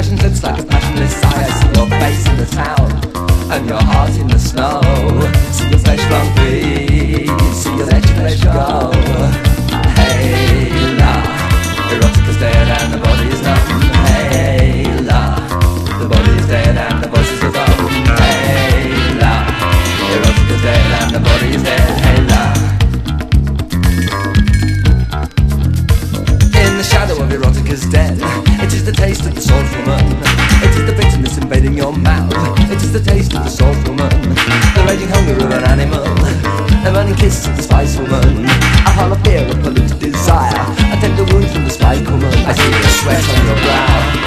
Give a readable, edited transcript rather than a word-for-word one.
passion looks like a passionless sigh. I see your face in the town and your heart in the snow. See your flesh run free, see your flesh go. Hey la, erotica's dead and the body is numb. Hey la, the body is dead and the voices are dumb. Hey la, erotica's dead and the body is dead. Hey la. In the shadow of erotica's dead, it is the taste of the soul woman. It is the bitterness invading your mouth. It is the taste of the soul woman, the raging hunger of an animal, the burning kiss of the spice woman, a hollow fear of polluted desire, a tender wound from the spike woman. I see the sweat on your brow,